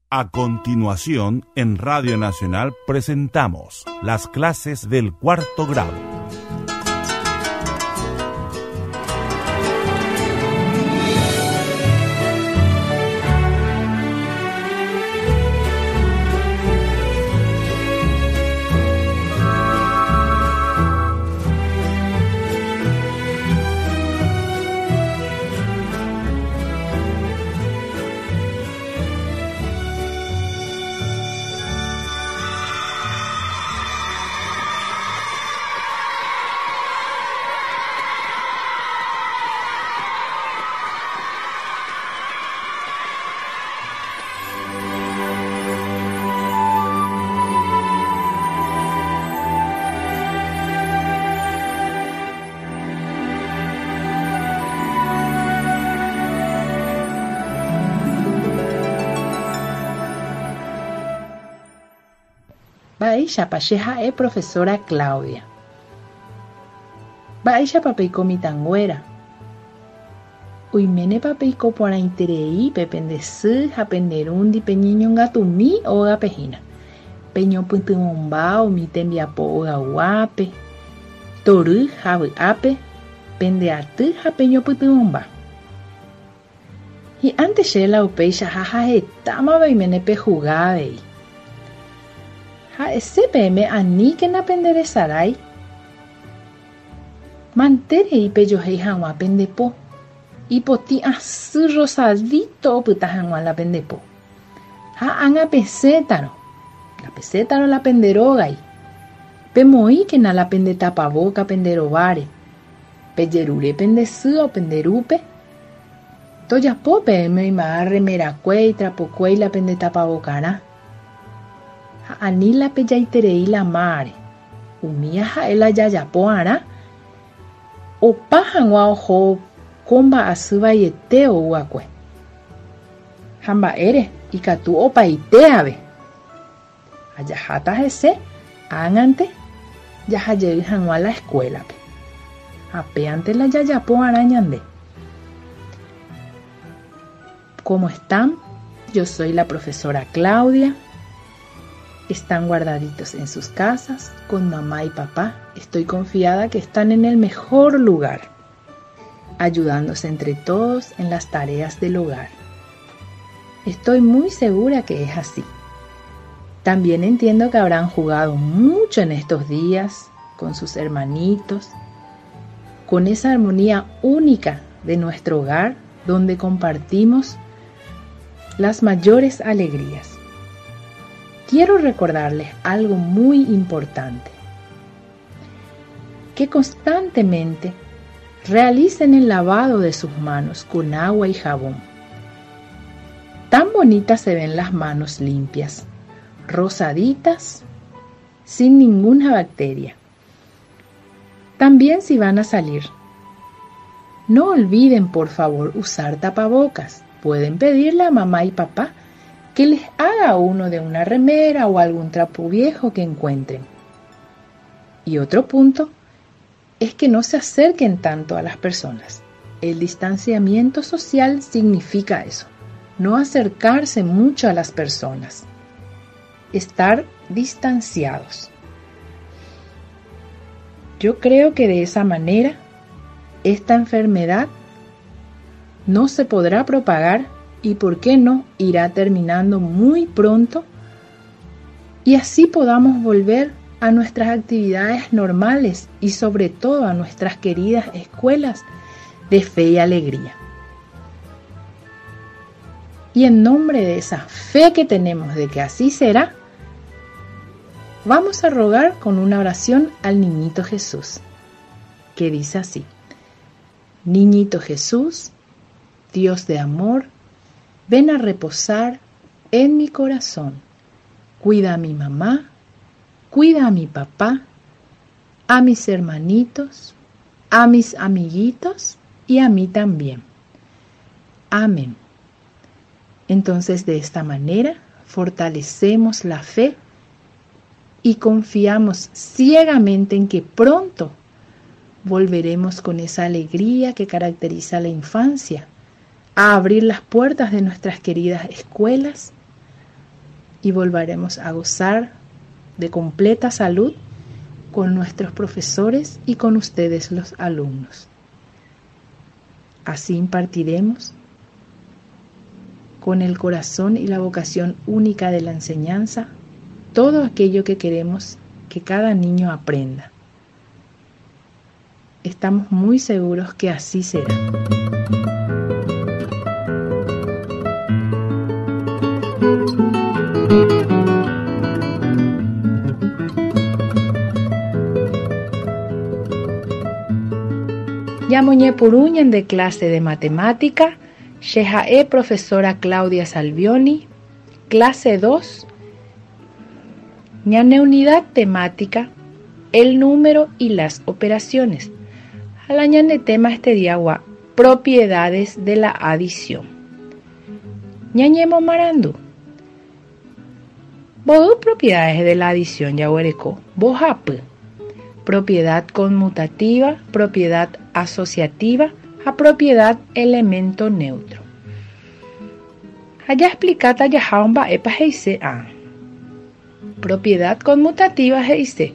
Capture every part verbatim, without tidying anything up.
A continuación, en Radio Nacional presentamos las clases del cuarto grado. Baisha pacheja e profesora Claudia. Baisha papeiko mitangüera. Uimene papeiko para interei pependesy hapenderundi peñiño ngatumi oga pehina. Peño pytymombao mitembiapo ogaguápe. Tory havy'ápe pendeaty ha peño pytymomba. Y antes la upeicha hahahetáma vaimene pehugavei. Ha ese peme ani que na penderesarai. Manterei pejohei hag̃ua pendepo. Ipotĩ asy rosadito opyta hag̃ua la pendepo. Ha anga pesétaro. La pesétaro la penderógai. Pemoi que na la pendetapavoca penderováre. Pejerure pendesy o penderúpe. Tojapo peme ima remerakuéi trapokuéi la pendetapavokarã. Ani la pejaiterei la mare. Umia ha'e la jajapo'arã. Opa hag̃ua oho ko mba'asy vaiete oguakue. Ha mba'ére ikatu opaite ave. Ajaháta hese ág̃ante jahajey hag̃ua la escuelape. Ha péante la jajapo'arã ñande. ¿Cómo están? Yo soy la profesora Claudia. Están guardaditos en sus casas con mamá y papá. Estoy confiada que están en el mejor lugar, ayudándose entre todos en las tareas del hogar. Estoy muy segura que es así. También entiendo que habrán jugado mucho en estos días con sus hermanitos, con esa armonía única de nuestro hogar donde compartimos las mayores alegrías. Quiero recordarles algo muy importante. Que constantemente realicen el lavado de sus manos con agua y jabón. Tan bonitas se ven las manos limpias, rosaditas, sin ninguna bacteria. También si van a salir, no olviden por favor usar tapabocas. Pueden pedirle a mamá y papá que les haga uno de una remera o algún trapo viejo que encuentren. Y otro punto es que no se acerquen tanto a las personas. El distanciamiento social significa eso, no acercarse mucho a las personas, estar distanciados. Yo creo que de esa manera esta enfermedad no se podrá propagar y por qué no irá terminando muy pronto y así podamos volver a nuestras actividades normales y sobre todo a nuestras queridas escuelas de fe y alegría. Y en nombre de esa fe que tenemos de que así será, vamos a rogar con una oración al Niñito Jesús, que dice así: Niñito Jesús, Dios de amor, ven a reposar en mi corazón. Cuida a mi mamá, cuida a mi papá, a mis hermanitos, a mis amiguitos y a mí también. Amén. Entonces, de esta manera, fortalecemos la fe y confiamos ciegamente en que pronto volveremos con esa alegría que caracteriza la infancia a abrir las puertas de nuestras queridas escuelas, y volveremos a gozar de completa salud con nuestros profesores y con ustedes los alumnos. Así impartiremos con el corazón y la vocación única de la enseñanza todo aquello que queremos que cada niño aprenda. Estamos muy seguros que así será. Yamoñé Puruñen de clase de matemática, Shehae profesora Claudia Salvioni, clase dos, ñane unidad temática, el número y las operaciones. Alañane tema este día wa, propiedades de la adición. Ñañemo marandu. Bodú propiedades de la adición ya huereco, bojap. Propiedad conmutativa, propiedad asociativa, a propiedad elemento neutro. Allá explicata ya jaumba epa heise a. Propiedad conmutativa heise.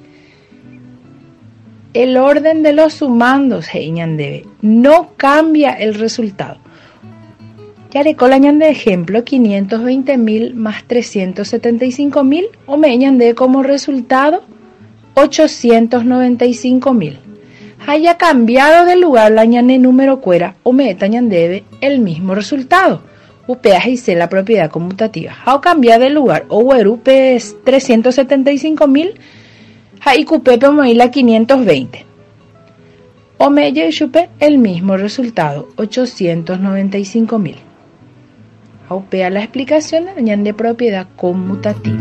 El orden de los sumandos debe no cambia el resultado. Ya le colañan de ejemplo quinientos veinte mil más trescientos setenta y cinco mil o me de como resultado ochocientos noventa y cinco mil. Haya cambiado de lugar la ñane número cuera o me debe el mismo resultado. Upea hice la propiedad conmutativa. Ha cambiado de lugar o huerupe es trescientos setenta y cinco mil. Hay cupepe me la quinientos veinte. O me chupe el mismo resultado ochocientos noventa y cinco mil. Upea la explicación de la ñane propiedad conmutativa.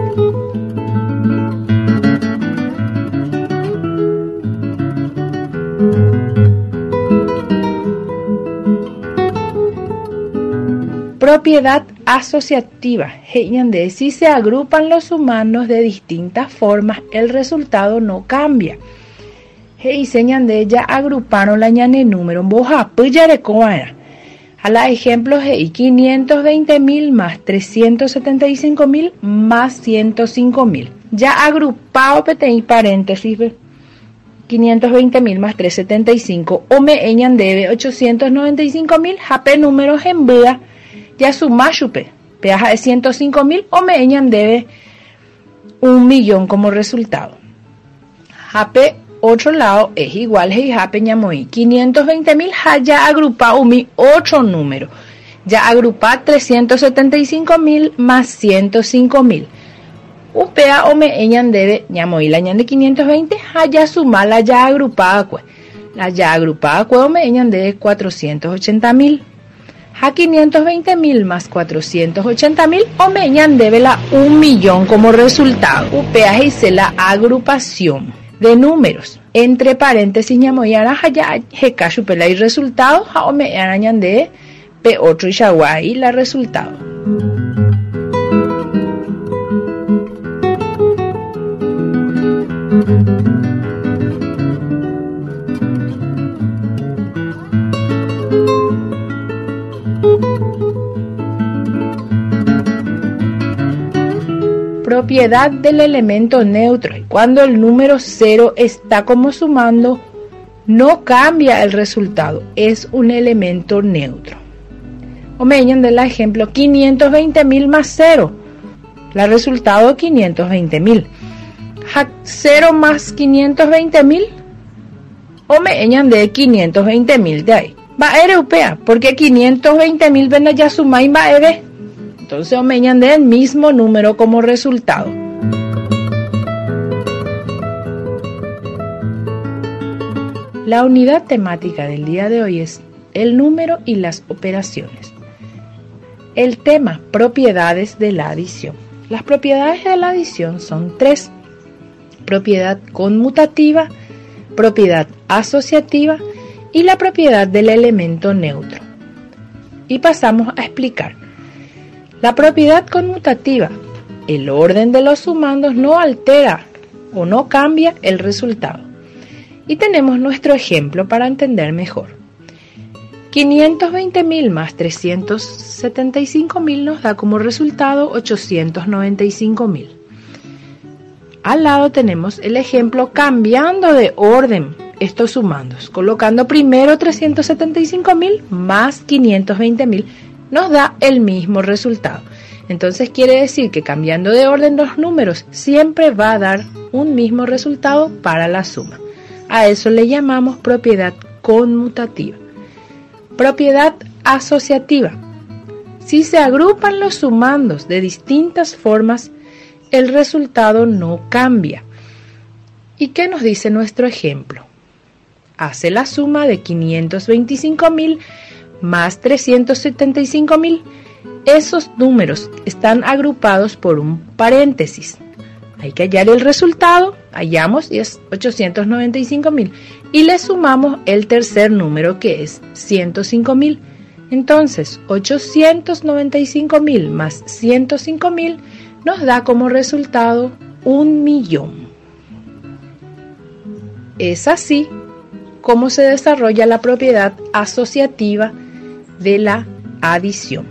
Propiedad asociativa. De si se agrupan los sumandos de distintas formas, el resultado no cambia. Y señan de ella agruparon la ñane número. Boja, puyarecoana. A la ejemplo, quinientos veinte mil más trescientos setenta y cinco mil más ciento cinco mil. Ya agrupado, y paréntesis, quinientos veinte mil más trescientos setenta y cinco. O me eñan debe ochocientos noventa y cinco mil. Jape números en buda. Ya suma chupe, peaja de ciento cinco mil o me eñan debe un millón como resultado. Jape otro lado es igual a jape ñamoí. quinientos veinte mil ya agrupado mi otro número. Ya agrupa trescientos setenta y cinco mil más ciento cinco mil. Upea o me eñan debe ñamoí la ñan de quinientos veinte ya suma la ya agrupada cue. La ya agrupada cue o me eñan debe cuatrocientos ochenta mil. A quinientos veinte mil más cuatrocientos ochenta mil o me eñan debe la un millón como resultado. Upea hice la agrupación de números. Entre paréntesis ñamoyara ya jeca chupela y resultado o me eñan de pe otro y shaguay la resultado. Propiedad del elemento neutro. Cuando el número cero está como sumando, no cambia el resultado, es un elemento neutro. O me llaman del ejemplo quinientos veinte mil más cero. La resultado quinientos veinte mil. cero más quinientos veinte mil. O me llaman de quinientos veinte mil de ahí. Va a europea, porque quinientos veinte mil ven ya suma y va a eve. Entonces o me llaman del mismo número como resultado. La unidad temática del día de hoy es el número y las operaciones. El tema, propiedades de la adición. Las propiedades de la adición son tres: propiedad conmutativa, propiedad asociativa y la propiedad del elemento neutro. Y pasamos a explicar. La propiedad conmutativa, el orden de los sumandos no altera o no cambia el resultado. Y tenemos nuestro ejemplo para entender mejor. quinientos veinte mil más trescientos setenta y cinco mil nos da como resultado ochocientos noventa y cinco mil. Al lado tenemos el ejemplo cambiando de orden estos sumandos, colocando primero trescientos setenta y cinco mil más quinientos veinte mil nos da el mismo resultado. Entonces quiere decir que cambiando de orden los números siempre va a dar un mismo resultado para la suma. A eso le llamamos propiedad conmutativa. Propiedad asociativa. Si se agrupan los sumandos de distintas formas, el resultado no cambia. ¿Y qué nos dice nuestro ejemplo? Hace la suma de quinientos veinticinco mil más trescientos setenta y cinco mil. Esos números están agrupados por un paréntesis. Hay que hallar el resultado, hallamos y es ochocientos noventa y cinco mil. Y le sumamos el tercer número que es ciento cinco mil. Entonces, ochocientos noventa y cinco mil más ciento cinco mil nos da como resultado un millón. Es así como se desarrolla la propiedad asociativa de la adición.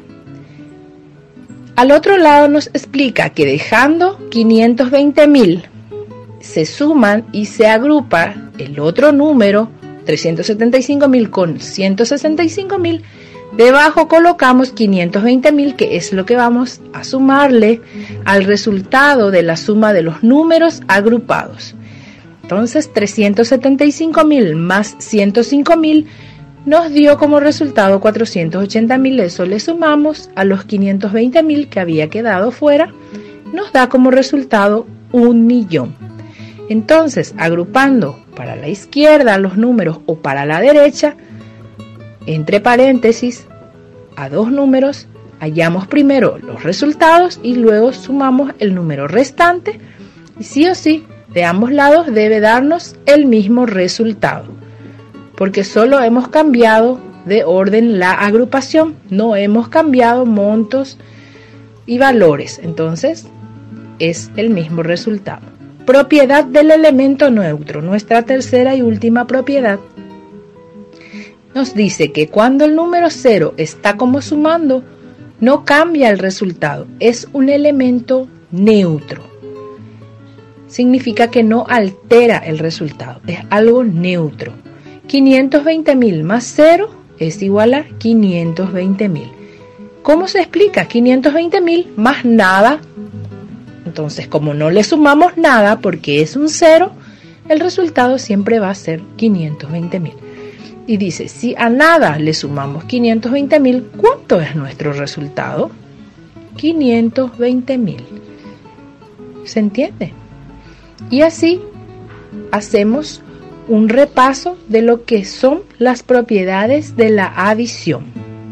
Al otro lado nos explica que dejando quinientos veinte mil se suman y se agrupa el otro número, trescientos setenta y cinco mil con ciento sesenta y cinco mil, debajo colocamos quinientos veinte mil, que es lo que vamos a sumarle al resultado de la suma de los números agrupados. Entonces trescientos setenta y cinco mil más ciento cinco mil nos dio como resultado cuatrocientos ochenta mil. Eso le sumamos a los quinientos veinte mil que había quedado fuera, nos da como resultado un millón. Entonces, agrupando para la izquierda los números o para la derecha, entre paréntesis, a dos números, hallamos primero los resultados y luego sumamos el número restante. Y sí o sí, de ambos lados debe darnos el mismo resultado, porque solo hemos cambiado de orden la agrupación, no hemos cambiado montos y valores. Entonces, es el mismo resultado. Propiedad del elemento neutro, nuestra tercera y última propiedad, nos dice que cuando el número cero está como sumando, no cambia el resultado, es un elemento neutro. Significa que no altera el resultado, es algo neutro. quinientos veinte mil más cero es igual a quinientos veinte mil. ¿Cómo se explica? quinientos veinte mil más nada. Entonces, como no le sumamos nada porque es un cero, el resultado siempre va a ser quinientos veinte mil. Y dice, si a nada le sumamos quinientos veinte mil, ¿cuánto es nuestro resultado? quinientos veinte mil. ¿Se entiende? Y así hacemos un repaso de lo que son las propiedades de la adición.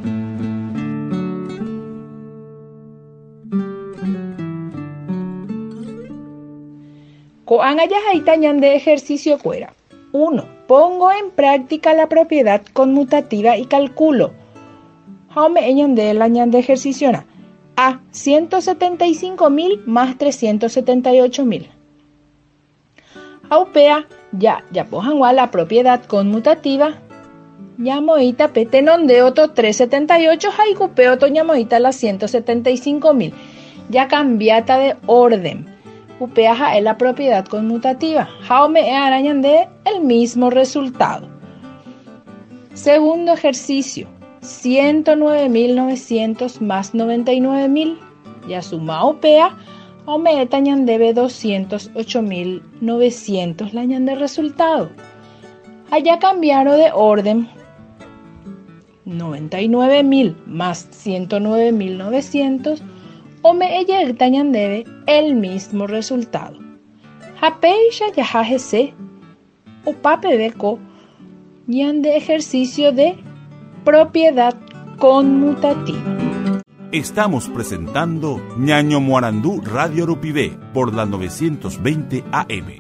Koan ayajaitan de ejercicio cuera. uno. Pongo en práctica la propiedad conmutativa y calculo. Jaume eñan de la ñan de ejercicio na. A. ciento setenta y cinco mil más trescientos setenta y ocho mil. Aupea, ya, ya pojan la propiedad conmutativa. Ñamoita petenon de otro trescientos setenta y ocho, jaicupeo to ñamoita la ciento setenta y cinco mil. Ya cambiata de orden. Upeaja es la propiedad conmutativa. Jaume e arañan de el mismo resultado. Segundo ejercicio. ciento nueve mil novecientos más noventa y nueve mil. Ya suma upea. Jaume e tañan debe doscientos ocho mil novecientos la ñan de resultado. Allá cambiaron de orden. noventa y nueve mil más ciento nueve mil novecientos. O me ella el tañan debe el mismo resultado. Japeisha ya jajese o pape beco ñan de ejercicio de propiedad conmutativa. Estamos presentando Ñaño Muarandú Radio Rupibé por la novecientos veinte A M.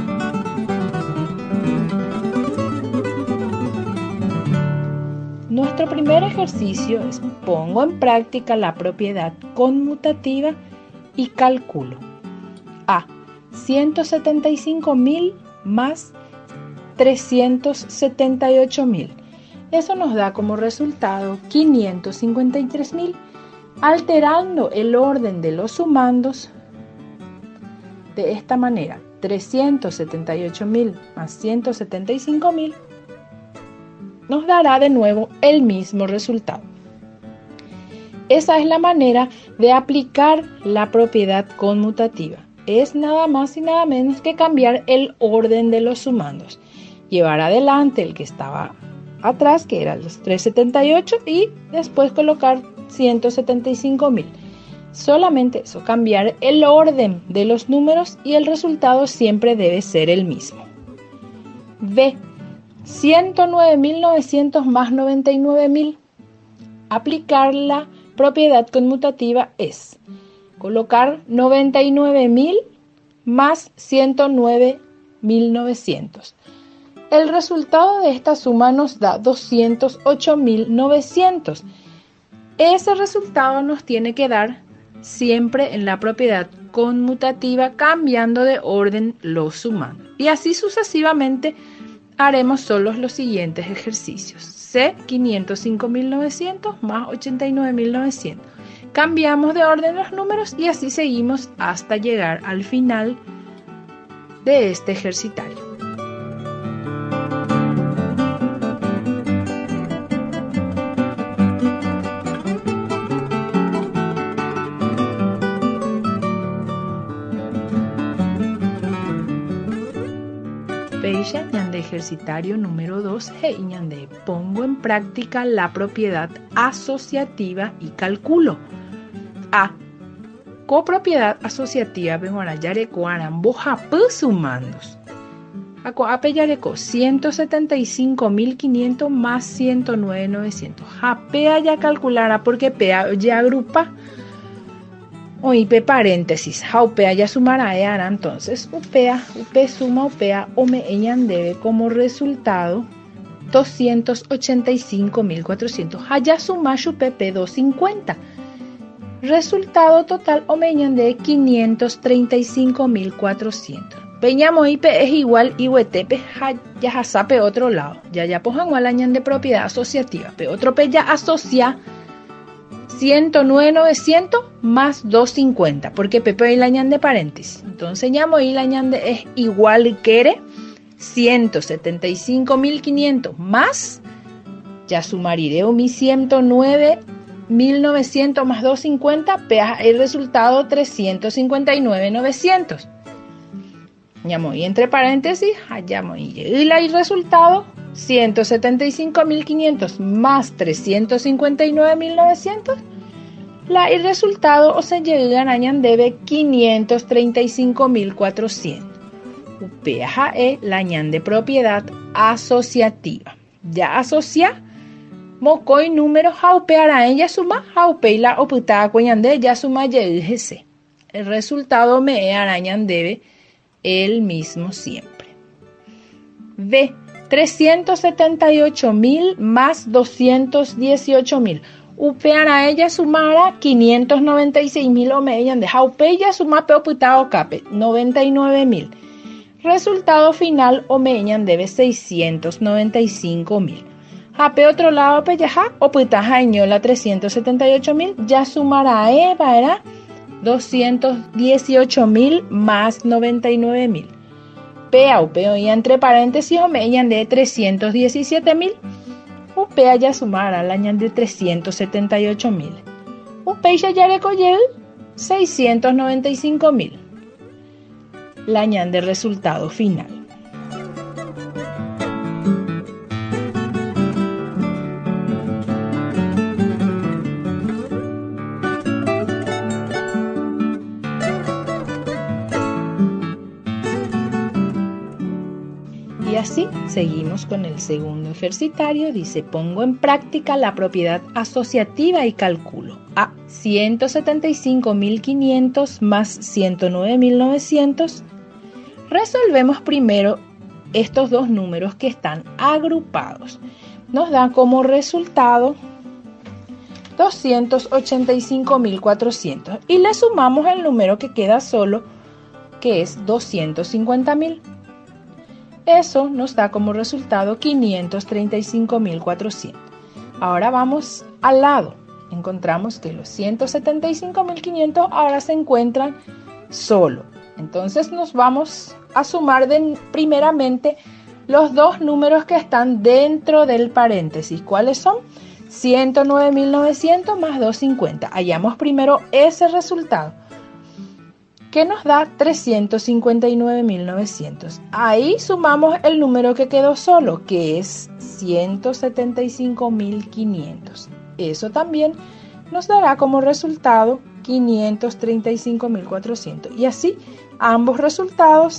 Nuestro primer ejercicio es pongo en práctica la propiedad conmutativa y calculo. A. ciento setenta y cinco mil más trescientos setenta y ocho mil. Eso nos da como resultado quinientos cincuenta y tres mil. Alterando el orden de los sumandos de esta manera, trescientos setenta y ocho mil más ciento setenta y cinco mil nos dará de nuevo el mismo resultado. Esa es la manera de aplicar la propiedad conmutativa. Es nada más y nada menos que cambiar el orden de los sumandos. Llevar adelante el que estaba atrás, que eran los trescientos setenta y ocho, y después colocar ciento setenta y cinco mil. Solamente eso, cambiar el orden de los números y el resultado siempre debe ser el mismo. B. ciento nueve mil novecientos más noventa y nueve mil. Aplicar la propiedad conmutativa es colocar noventa y nueve mil más ciento nueve mil novecientos. El resultado de esta suma nos da doscientos ocho mil novecientos. Ese resultado nos tiene que dar siempre en la propiedad conmutativa, cambiando de orden los sumandos. Y así sucesivamente haremos solo los siguientes ejercicios. C, quinientos cinco mil novecientos más ochenta y nueve mil novecientos. Cambiamos de orden los números y así seguimos hasta llegar al final de este ejercitario. Peya ñande ejercitario número dos G ñande pongo en práctica la propiedad asociativa y calculo. A. Copropiedad asociativa venguara yareco arambo japú sumandos. Ako ape yareco ciento setenta y cinco mil quinientos más ciento nueve mil novecientos. Japea ya calculara porque pea ya agrupa. Oipe paréntesis, jaupea ya sumará eara, entonces upea, upe suma upea o me eñan debe como resultado doscientos ochenta y cinco mil cuatrocientos. Haya suma chupe p doscientos cincuenta. Resultado total o me eñan de quinientos treinta y cinco mil cuatrocientos. Peñamo ipe es igual ihuetepe ya jasape otro lado. Ya ya pojan añan de propiedad asociativa. Pe otro pe ya asocia ciento nueve mil novecientos más doscientos cincuenta, porque Pepe y la ñande paréntesis. Entonces llamo y la ñande es igual que ciento setenta y cinco mil quinientos más, ya sumariré mi ciento nueve mil novecientos más doscientos cincuenta, pea el resultado trescientos cincuenta y nueve mil novecientos. Llamo y entre paréntesis, llamo y el resultado ciento setenta y cinco mil quinientos más trescientos cincuenta y nueve mil novecientos, la el resultado o se llegan añan debe quinientos treinta y cinco mil cuatrocientos. Upea e la añan de propiedad asociativa. Ya asocia mocoy número jaupeara ella suma jaupe la oputada cuñande ya suma yegc. El resultado me arañan debe el mismo siempre. B. trescientos setenta y ocho mil más doscientos dieciocho mil. Upean a ella sumara quinientos noventa y seis mil o me ellan de jaupe ella suma peoputado cape noventa y nueve mil. Resultado final o me ellan debe seiscientos noventa y cinco mil. Jape otro lado peyaja o putaja ñola trescientos setenta y ocho mil ya sumará eva era doscientos dieciocho mil más noventa y nueve mil. Pea upeo y entre paréntesis o me ñan de trescientos diecisiete mil. Upea ya sumará la ñan de trescientos setenta y ocho mil. Upea ya recoger seiscientos noventa y cinco mil. La ñan de resultado final. Y así seguimos con el segundo ejercitario. Dice, pongo en práctica la propiedad asociativa y calculo. A. ciento setenta y cinco mil quinientos más ciento nueve mil novecientos. Resolvemos primero estos dos números que están agrupados. Nos da como resultado doscientos ochenta y cinco mil cuatrocientos. Y le sumamos el número que queda solo, que es doscientos cincuenta mil. Eso nos da como resultado quinientos treinta y cinco mil cuatrocientos. Ahora vamos al lado. Encontramos que los ciento setenta y cinco mil quinientos ahora se encuentran solo. Entonces nos vamos a sumar de, primeramente los dos números que están dentro del paréntesis. ¿Cuáles son? ciento nueve mil novecientos más doscientos cincuenta. Hallamos primero ese resultado, que nos da trescientos cincuenta y nueve mil novecientos. Ahí sumamos el número que quedó solo, que es ciento setenta y cinco mil quinientos. Eso también nos dará como resultado quinientos treinta y cinco mil cuatrocientos. Y así ambos resultados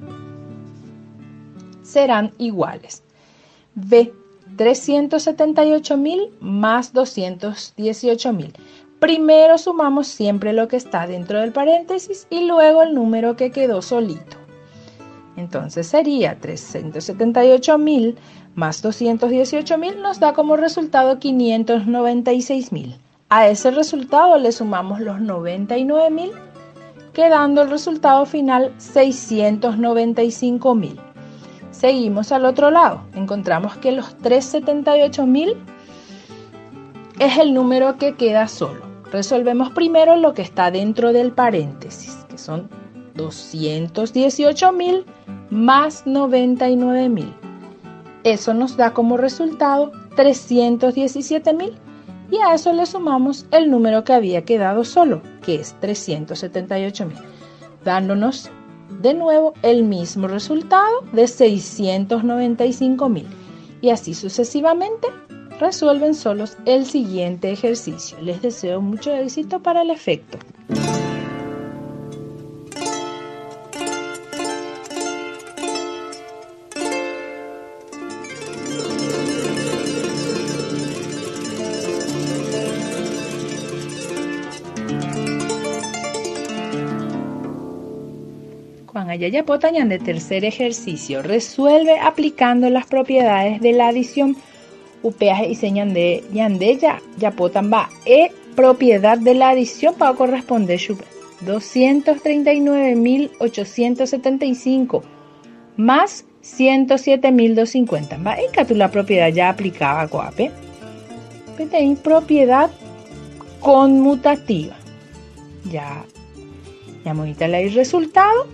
serán iguales. B, trescientos setenta y ocho mil más doscientos dieciocho mil. Primero sumamos siempre lo que está dentro del paréntesis y luego el número que quedó solito. Entonces sería trescientos setenta y ocho mil más doscientos dieciocho mil nos da como resultado quinientos noventa y seis mil. A ese resultado le sumamos los noventa y nueve mil, quedando el resultado final seiscientos noventa y cinco mil. Seguimos al otro lado. Encontramos que los trescientos setenta y ocho mil es el número que queda solo. Resolvemos primero lo que está dentro del paréntesis, que son doscientos dieciocho mil más noventa y nueve mil. Eso nos da como resultado trescientos diecisiete mil y a eso le sumamos el número que había quedado solo, que es trescientos setenta y ocho mil, dándonos de nuevo el mismo resultado de seiscientos noventa y cinco mil. Y así sucesivamente resuelven solos el siguiente ejercicio. Les deseo mucho éxito para el efecto. Juan Ayaya Potañán de tercer ejercicio resuelve aplicando las propiedades de la adición. Upeaje y señan de Yandeya Yapotan va e propiedad de la adición para corresponder doscientos treinta y nueve mil ochocientos setenta y cinco más ciento siete mil doscientos cincuenta. Va y que la propiedad ya aplicaba coape. Tenéis propiedad conmutativa. Ya ya monita el resultado.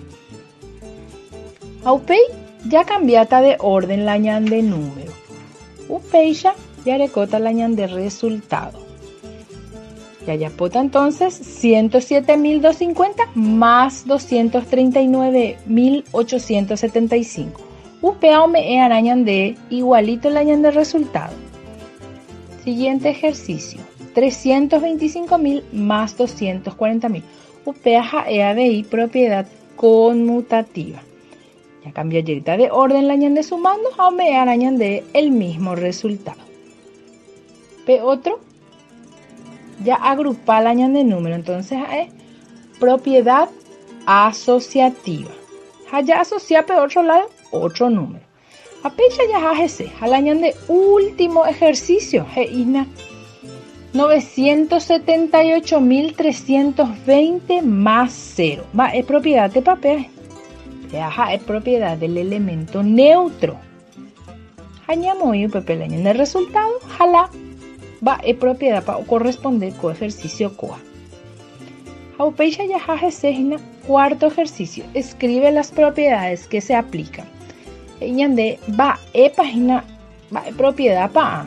Aupei ya cambiata de orden la ñan de número. Upeisha ya recota la ñan de resultado. Ya ya pota entonces ciento siete mil doscientos cincuenta más doscientos treinta y nueve mil ochocientos setenta y cinco. Upea me e arañan de igualito la ñan de resultado. Siguiente ejercicio. trescientos veinticinco mil más doscientos cuarenta mil. Upea ja e abi propiedad conmutativa. Ya cambia directa de orden la ñan de sumando, a me arañan de el mismo resultado. P otro, ya agrupa la ñan de número, entonces es propiedad asociativa. Ya asocia P otro lado, otro número. A pecha ya ese, a la ñan de último ejercicio, isna novecientos setenta y ocho mil trescientos veinte más cero. Va, es propiedad de papel. Es propiedad del elemento neutro. Añamos y en el resultado, jala va es propiedad para corresponder con ejercicio coa. Aupecha ya jajesegna cuarto ejercicio. Escribe las propiedades que se aplican. Eñande va e página va es propiedad para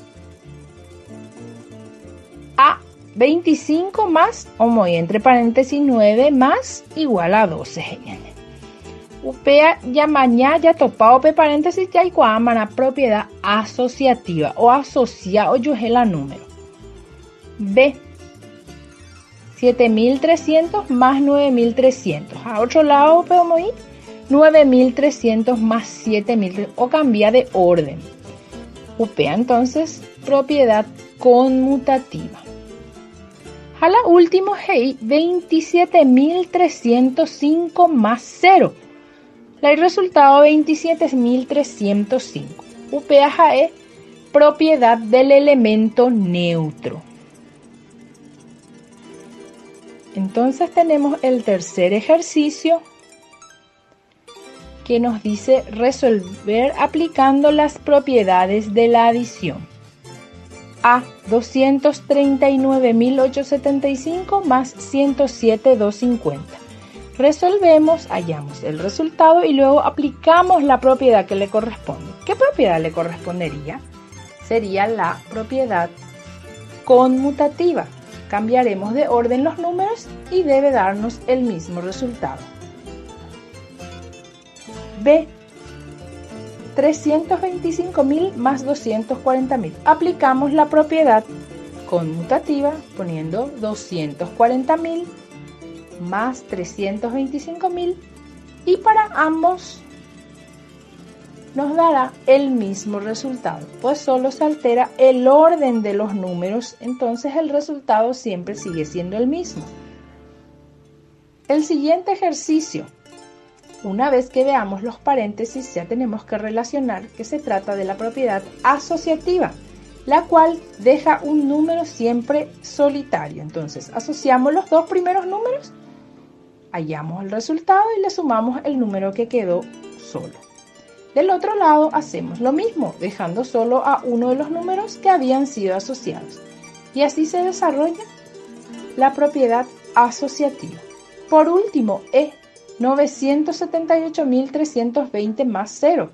A veinticinco más o muy entre paréntesis nueve más igual a doce. Upea ya mañana ya topado pe paréntesis ya igual a propiedad asociativa o asocia o yujela número. B siete mil trescientos más nueve mil trescientos. A otro lado podemos ir nueve mil trescientos más siete mil o cambia de orden. Upea entonces propiedad conmutativa. A la última hey veintisiete mil trescientos cinco más cero. El resultado veintisiete mil trescientos cinco. Upea es propiedad del elemento neutro. Entonces tenemos el tercer ejercicio que nos dice resolver aplicando las propiedades de la adición. A, doscientos treinta y nueve mil ochocientos setenta y cinco más ciento siete mil doscientos cincuenta. Resolvemos, hallamos el resultado y luego aplicamos la propiedad que le corresponde. ¿Qué propiedad le correspondería? Sería la propiedad conmutativa. Cambiaremos de orden los números y debe darnos el mismo resultado. B, trescientos veinticinco mil más doscientos cuarenta mil. Aplicamos la propiedad conmutativa poniendo doscientos cuarenta mil más trescientos veinticinco mil y para ambos nos dará el mismo resultado, pues solo se altera el orden de los números, entonces el resultado siempre sigue siendo el mismo. El siguiente ejercicio, una vez que veamos los paréntesis, ya tenemos que relacionar que se trata de la propiedad asociativa, la cual deja un número siempre solitario. Entonces, asociamos los dos primeros números, hallamos el resultado y le sumamos el número que quedó solo. Del otro lado hacemos lo mismo, dejando solo a uno de los números que habían sido asociados. Y así se desarrolla la propiedad asociativa. Por último, E, novecientos setenta y ocho mil trescientos veinte más cero.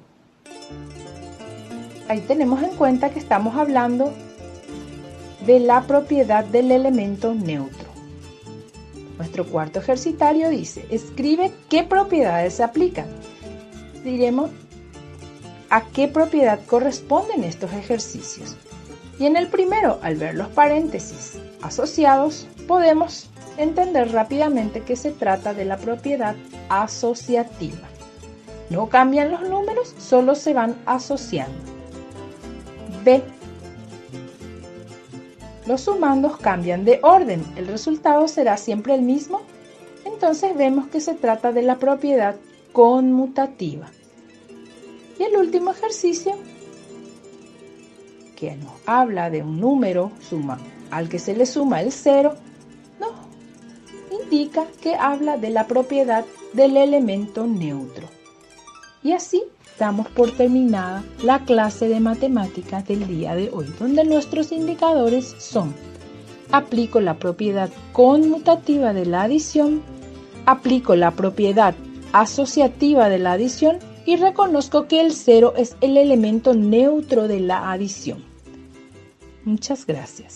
Ahí tenemos en cuenta que estamos hablando de la propiedad del elemento neutro. Nuestro cuarto ejercitario dice, escribe qué propiedades se aplican. Diremos a qué propiedad corresponden estos ejercicios. Y en el primero, al ver los paréntesis asociados, podemos entender rápidamente que se trata de la propiedad asociativa. No cambian los números, solo se van asociando. B. Los sumandos cambian de orden, el resultado será siempre el mismo, entonces vemos que se trata de la propiedad conmutativa. Y el último ejercicio, que nos habla de un número suma, al que se le suma el cero, nos indica que habla de la propiedad del elemento neutro. Y así damos por terminada la clase de matemáticas del día de hoy, donde nuestros indicadores son: aplico la propiedad conmutativa de la adición, aplico la propiedad asociativa de la adición y reconozco que el cero es el elemento neutro de la adición. Muchas gracias.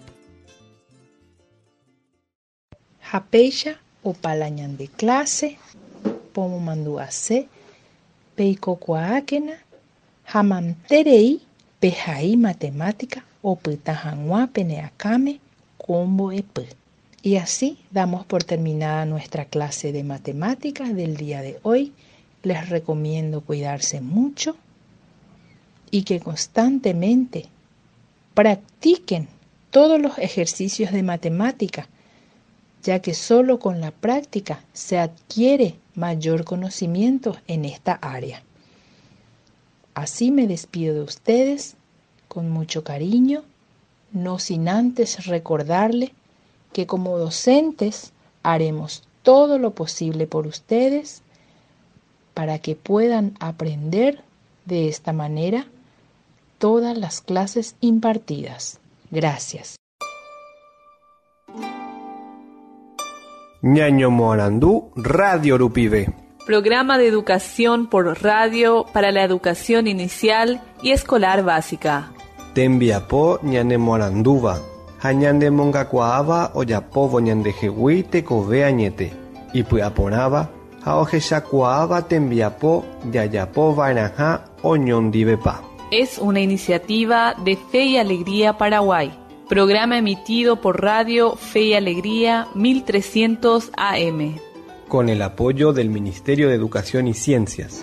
Japeixa o palañan de clase, pomo manduase, peikokuaakena, hamamterei, pejai matemática o pitajanua peneakame, combo ep. Y así damos por terminada nuestra clase de matemáticas del día de hoy. Les recomiendo cuidarse mucho y que constantemente practiquen todos los ejercicios de matemática, ya que solo con la práctica se adquiere mayor conocimiento en esta área. Así me despido de ustedes con mucho cariño, no sin antes recordarle que como docentes haremos todo lo posible por ustedes para que puedan aprender de esta manera todas las clases impartidas. Gracias. Ñaño Morandú, Radio Rupivé. Programa de educación por radio para la educación inicial y escolar básica. Tembiapó ñane Moranduva. Hañande mongakuaaba oyapovo ñande jehui tekove añete. Ipyaporava ha ojechakuaaba tembiapó yayapo varaja oñondivepa. Es una iniciativa de Fe y Alegría Paraguay. Programa emitido por Radio Fe y Alegría mil trescientos A M. Con el apoyo del Ministerio de Educación y Ciencias.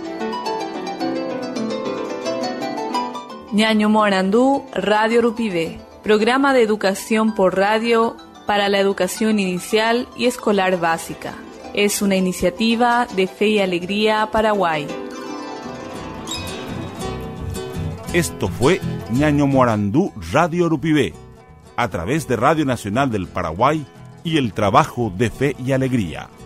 Ñaño Morandú, Radio Rupivé. Programa de educación por radio para la educación inicial y escolar básica. Es una iniciativa de Fe y Alegría Paraguay. Esto fue Ñaño Morandú, Radio Rupivé, a través de Radio Nacional del Paraguay y el trabajo de Fe y Alegría.